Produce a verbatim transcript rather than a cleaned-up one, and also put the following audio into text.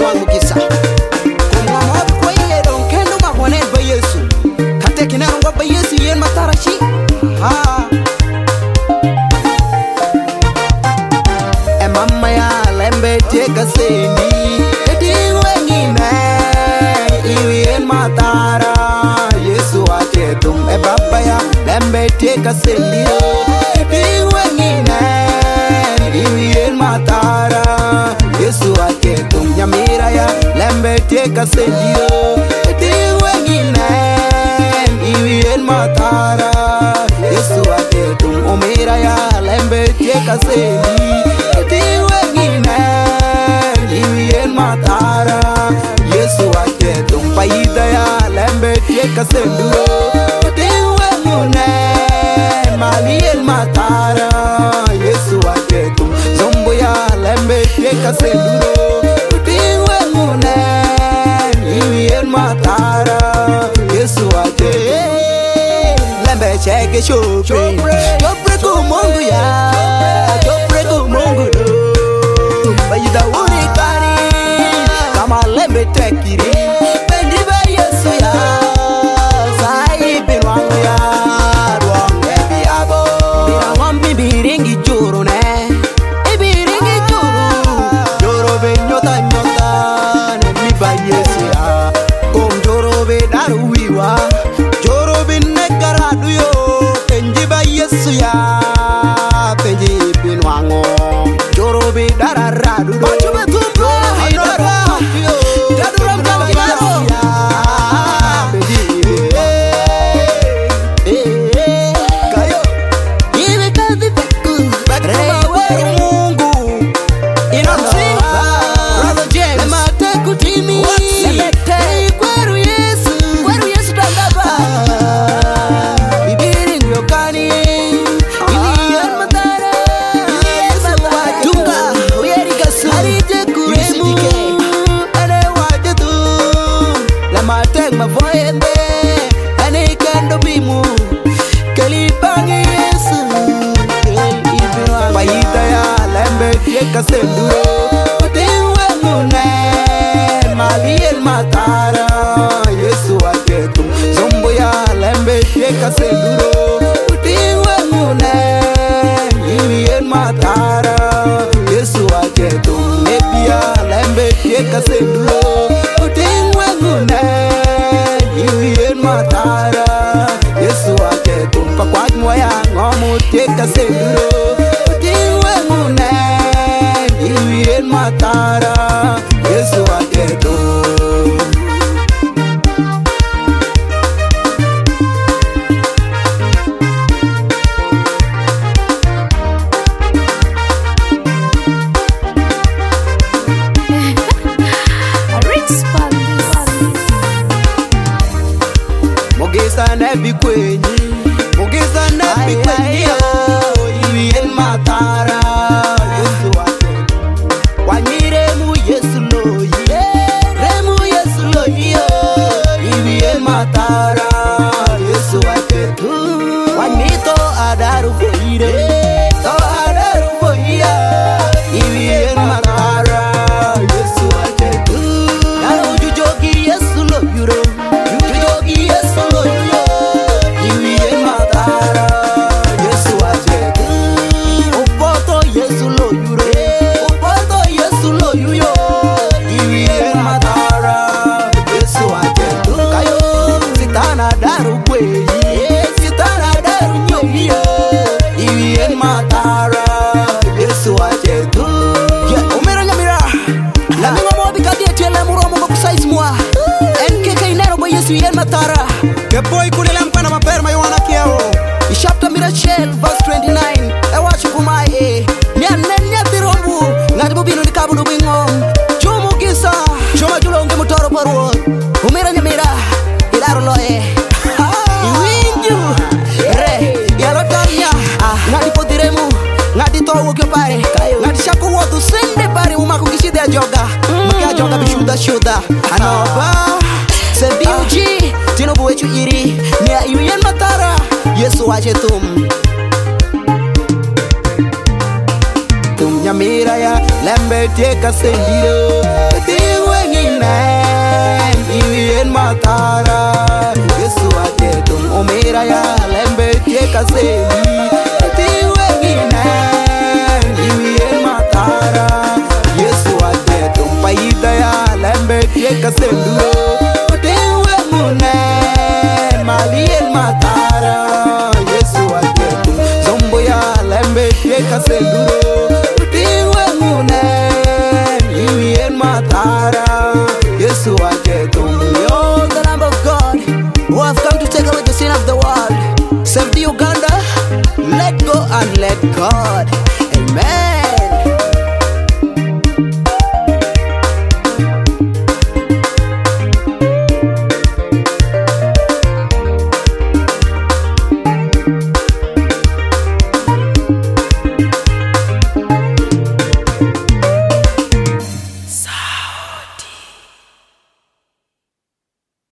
Edward Mugisa Kuma mot kwa ye don kendo ma kone ba Yesu Kate kina ngwa ba Yesu yen matarashi Ha E mama ya lembe teka sendi Edi wengi me Iwi yen matara Yesu ake tum E baba ya lembe teka sendi Edi wengi me Iwi yen matara Yesu ake tum Nyamira ya lembe teka sendi Edi wengi me Iwi yen matara Yesu ake tum Omira ya lembe teka sendi Edi wengi me Iwi yen matara Yesu ake tum Paida ya lembe teka sendi Edi wengi me Mali yen matara Yesu ake tum Zombo ya lembe teka sendi Edi wengi me Iwi yen matara Yesu ake Lembe cheke shopre Chopre ku mungu ya Chopre ku mungu do Bayida uri kari Kama lembe tekiri Bendi ba Yesu ya Sai binwangu ya Ruange biabo Birangambi biringi juru ne Ibiringi juru Joro be nyota nyota Nemi ba Yesu ya Kom joro be daru wiwa Joro be negaradu yo Penji ba Yesu ya Penji binwangu Joro be dararadu do Joro be dararadu yo Daduram kama kibaro Penji Kayo Iwe kazi beku Beku baweru mungu Inamsi Brother James Lema teku timi Lemete Kweru Yesu Kweru Yesu tangaba Bibiri nguyokani Iliyan matara Tunga Uyeri kasu Harije kuremu Ane wajetu Lema tek mavoyende Ane kendo bimu Kelipangi Yesu Paita ya lembe tieka senduro Utiwe mune Maliel matara Yesu ake tum Zombo ya lembe tieka senduro Utiwe mune Iwien matara Yesu ake tum Nepi ya lembe tieka senduro Utiwe mune Iwien matara Yesu ake tum Pakwaj moya ngomu tieka senduro Utiwe mune Iwien matara Yesu ake tum Mugisa nebi kwenyi Mugisa nebi kwenyi Iwien matara Yesu ake Wanyiremu Yesu loyi Remu Yesu loyi Iwien matara Yesu ake Wanito adaru foire To adaru foire Iwien matara Yesu ake Naru jujogi Yesu loyi Jujogi Yesu loyi Iwien matara Yesu ake Upoto Yesu loyi Upoto Yesu loyi Iwien matara Yesu ake Kayo Sitana daru kweyi Sitana daru nyoyi Iwien matara Yesu ake Yeah, umera nyamira Lami wamobi kadia tiele muromo kwa kusaiz mwa N K K inero kwa Yesu yen matara Kepoi kulile mkana maperma yuwana kiao Ishapta Mirachel verse twenty-nine Ewa chukumai eh Nya nenya tirombu Ngati bubino ni kabu nubingom Chumu kisa Chuma jula unge mutoro parwo Umera nyamira Ilaro loe Iwinju Re Yalo tanya Ngati potiremu Ngati towo kyo pare Ngati shaku wotu sende pare Umaku kishide ya joga Maki ajoga bishuda shuda Anoba Sebi uji Tino buwechu iri Nia iwien matara Yesu wache tum Tum nyamira ya Lembe tieka sendiro Tiwe kaseni tiwe gine iwi matara Yesu ajetum paida ya lembe tie kasenduro tiwe mune maliel matara Yesu ajetum zombo ya lembe tie kasenduro tiwe mune iwi matara Yesu ajetum. You're the Lamb of God who